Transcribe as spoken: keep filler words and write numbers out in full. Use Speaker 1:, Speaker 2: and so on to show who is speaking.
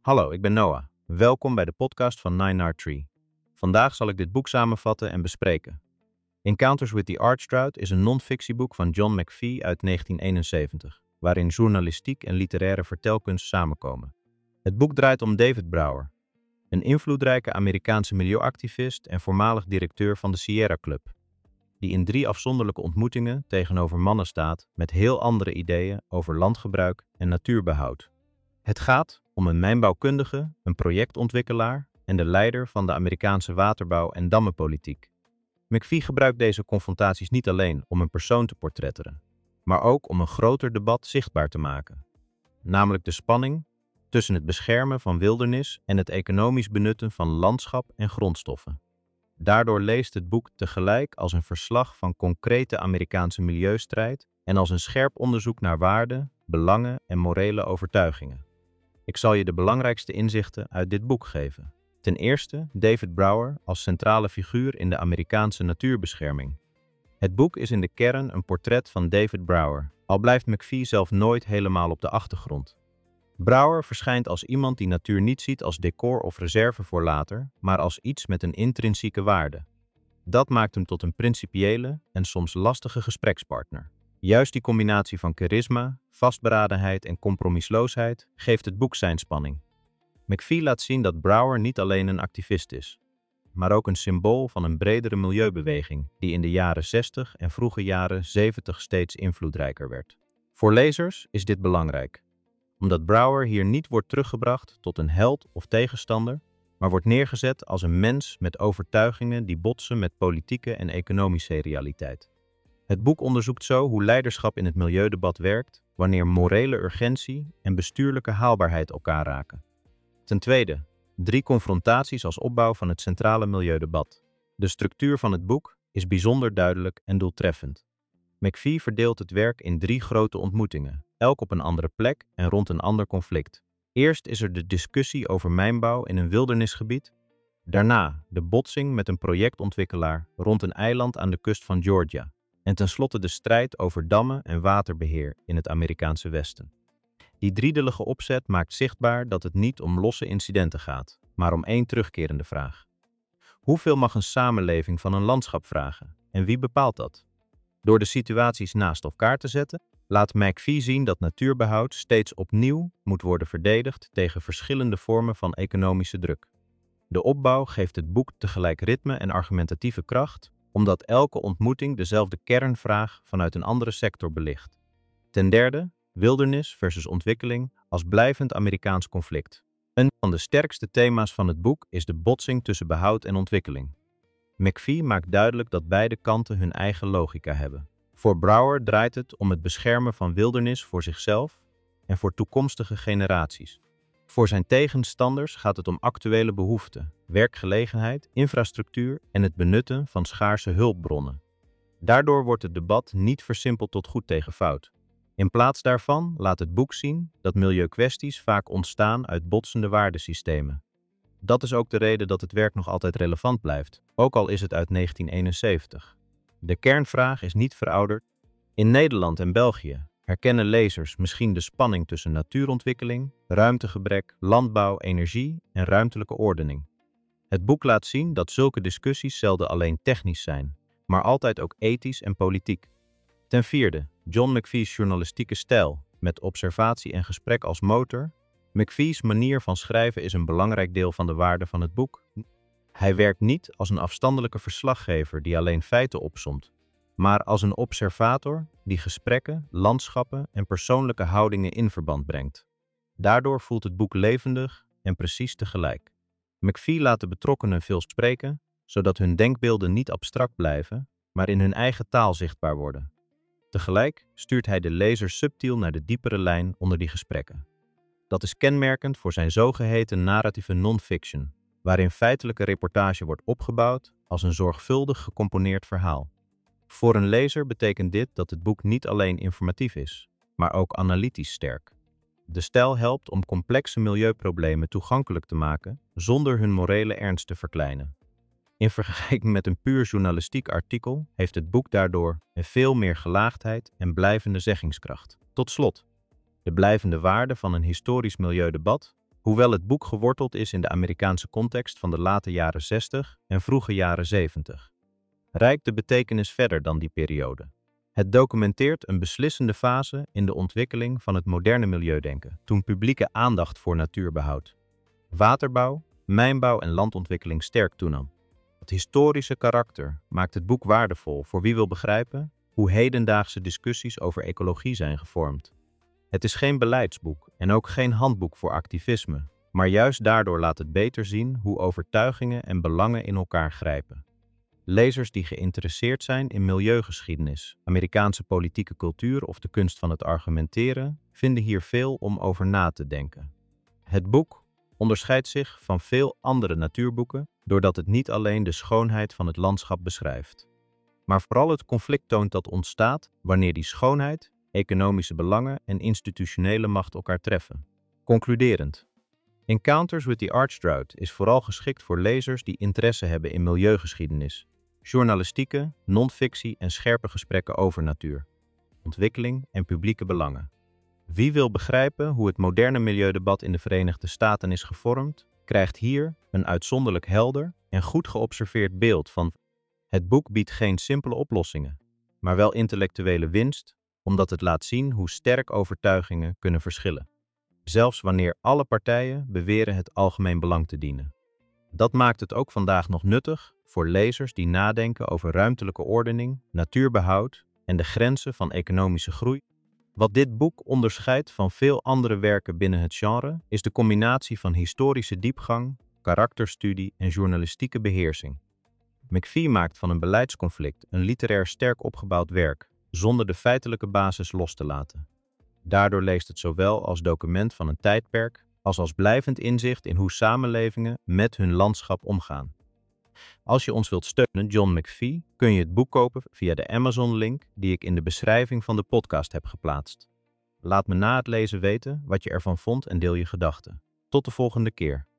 Speaker 1: Hallo, ik ben Noah. Welkom bij de podcast van Nine R Tree. Vandaag zal ik dit boek samenvatten en bespreken. Encounters with the Archdrought is een non-fictieboek van John McPhee uit negentien eenenzeventig, waarin journalistiek en literaire vertelkunst samenkomen. Het boek draait om David Brower, een invloedrijke Amerikaanse milieuactivist en voormalig directeur van de Sierra Club, die in drie afzonderlijke ontmoetingen tegenover mannen staat met heel andere ideeën over landgebruik en natuurbehoud. Het gaat om een mijnbouwkundige, een projectontwikkelaar en de leider van de Amerikaanse waterbouw- en dammenpolitiek. McPhee gebruikt deze confrontaties niet alleen om een persoon te portretteren, maar ook om een groter debat zichtbaar te maken. Namelijk de spanning tussen het beschermen van wildernis en het economisch benutten van landschap en grondstoffen. Daardoor leest het boek tegelijk als een verslag van concrete Amerikaanse milieustrijd en als een scherp onderzoek naar waarden, belangen en morele overtuigingen. Ik zal je de belangrijkste inzichten uit dit boek geven. Ten eerste David Brower als centrale figuur in de Amerikaanse natuurbescherming. Het boek is in de kern een portret van David Brower, al blijft McPhee zelf nooit helemaal op de achtergrond. Brower verschijnt als iemand die natuur niet ziet als decor of reserve voor later, maar als iets met een intrinsieke waarde. Dat maakt hem tot een principiële en soms lastige gesprekspartner. Juist die combinatie van charisma, vastberadenheid en compromisloosheid geeft het boek zijn spanning. McPhee laat zien dat Brower niet alleen een activist is, maar ook een symbool van een bredere milieubeweging die in de jaren zestig en vroege jaren zeventig steeds invloedrijker werd. Voor lezers is dit belangrijk, omdat Brower hier niet wordt teruggebracht tot een held of tegenstander, maar wordt neergezet als een mens met overtuigingen die botsen met politieke en economische realiteit. Het boek onderzoekt zo hoe leiderschap in het milieudebat werkt wanneer morele urgentie en bestuurlijke haalbaarheid elkaar raken. Ten tweede, drie confrontaties als opbouw van het centrale milieudebat. De structuur van het boek is bijzonder duidelijk en doeltreffend. McPhee verdeelt het werk in drie grote ontmoetingen, elk op een andere plek en rond een ander conflict. Eerst is er de discussie over mijnbouw in een wildernisgebied. Daarna de botsing met een projectontwikkelaar rond een eiland aan de kust van Georgia. En tenslotte de strijd over dammen en waterbeheer in het Amerikaanse Westen. Die driedelige opzet maakt zichtbaar dat het niet om losse incidenten gaat, maar om één terugkerende vraag. Hoeveel mag een samenleving van een landschap vragen en wie bepaalt dat? Door de situaties naast elkaar te zetten, laat McPhee zien dat natuurbehoud steeds opnieuw moet worden verdedigd tegen verschillende vormen van economische druk. De opbouw geeft het boek tegelijk ritme en argumentatieve kracht, omdat elke ontmoeting dezelfde kernvraag vanuit een andere sector belicht. Ten derde, wildernis versus ontwikkeling als blijvend Amerikaans conflict. Een van de sterkste thema's van het boek is de botsing tussen behoud en ontwikkeling. McPhee maakt duidelijk dat beide kanten hun eigen logica hebben. Voor Brower draait het om het beschermen van wildernis voor zichzelf en voor toekomstige generaties. Voor zijn tegenstanders gaat het om actuele behoeften, werkgelegenheid, infrastructuur en het benutten van schaarse hulpbronnen. Daardoor wordt het debat niet versimpeld tot goed tegen fout. In plaats daarvan laat het boek zien dat milieukwesties vaak ontstaan uit botsende waardesystemen. Dat is ook de reden dat het werk nog altijd relevant blijft, ook al is het uit negentien eenenzeventig. De kernvraag is niet verouderd. In Nederland en België herkennen lezers misschien de spanning tussen natuurontwikkeling, ruimtegebrek, landbouw, energie en ruimtelijke ordening. Het boek laat zien dat zulke discussies zelden alleen technisch zijn, maar altijd ook ethisch en politiek. Ten vierde, John McPhee's journalistieke stijl, met observatie en gesprek als motor. McPhee's manier van schrijven is een belangrijk deel van de waarde van het boek. Hij werkt niet als een afstandelijke verslaggever die alleen feiten opsomt, maar als een observator die gesprekken, landschappen en persoonlijke houdingen in verband brengt. Daardoor voelt het boek levendig en precies tegelijk. McPhee laat de betrokkenen veel spreken, zodat hun denkbeelden niet abstract blijven, maar in hun eigen taal zichtbaar worden. Tegelijk stuurt hij de lezer subtiel naar de diepere lijn onder die gesprekken. Dat is kenmerkend voor zijn zogeheten narratieve non-fiction, waarin feitelijke reportage wordt opgebouwd als een zorgvuldig gecomponeerd verhaal. Voor een lezer betekent dit dat het boek niet alleen informatief is, maar ook analytisch sterk. De stijl helpt om complexe milieuproblemen toegankelijk te maken zonder hun morele ernst te verkleinen. In vergelijking met een puur journalistiek artikel heeft het boek daardoor een veel meer gelaagdheid en blijvende zeggingskracht. Tot slot, de blijvende waarde van een historisch milieudebat Hoewel het boek geworteld is in de Amerikaanse context van de late jaren zestig en vroege jaren zeventig, reikt de betekenis verder dan die periode. Het documenteert een beslissende fase in de ontwikkeling van het moderne milieudenken, toen publieke aandacht voor natuurbehoud, waterbouw, mijnbouw en landontwikkeling sterk toenam. Het historische karakter maakt het boek waardevol voor wie wil begrijpen hoe hedendaagse discussies over ecologie zijn gevormd. Het is geen beleidsboek en ook geen handboek voor activisme, maar juist daardoor laat het beter zien hoe overtuigingen en belangen in elkaar grijpen. Lezers die geïnteresseerd zijn in milieugeschiedenis, Amerikaanse politieke cultuur of de kunst van het argumenteren, vinden hier veel om over na te denken. Het boek onderscheidt zich van veel andere natuurboeken doordat het niet alleen de schoonheid van het landschap beschrijft, maar vooral het conflict toont dat ontstaat wanneer die schoonheid, economische belangen en institutionele macht elkaar treffen. Concluderend. Encounters with the Archdrought is vooral geschikt voor lezers die interesse hebben in milieugeschiedenis, journalistieke, non-fictie en scherpe gesprekken over natuur, ontwikkeling en publieke belangen. Wie wil begrijpen hoe het moderne milieudebat in de Verenigde Staten is gevormd, krijgt hier een uitzonderlijk helder en goed geobserveerd beeld van. Het boek biedt geen simpele oplossingen, maar wel intellectuele winst, omdat het laat zien hoe sterk overtuigingen kunnen verschillen, zelfs wanneer alle partijen beweren het algemeen belang te dienen. Dat maakt het ook vandaag nog nuttig voor lezers die nadenken over ruimtelijke ordening, natuurbehoud en de grenzen van economische groei. Wat dit boek onderscheidt van veel andere werken binnen het genre is de combinatie van historische diepgang, karakterstudie en journalistieke beheersing. McPhee maakt van een beleidsconflict een literair sterk opgebouwd werk, zonder de feitelijke basis los te laten. Daardoor leest het zowel als document van een tijdperk, als als blijvend inzicht in hoe samenlevingen met hun landschap omgaan. Als je ons wilt steunen, John McPhee, kun je het boek kopen via de Amazon-link die ik in de beschrijving van de podcast heb geplaatst. Laat me na het lezen weten wat je ervan vond en deel je gedachten. Tot de volgende keer.